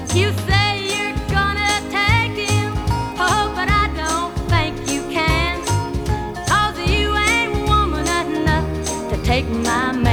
You say you're gonna take him, oh, but I don't think you can. 'Cause you ain't woman enough to take my man.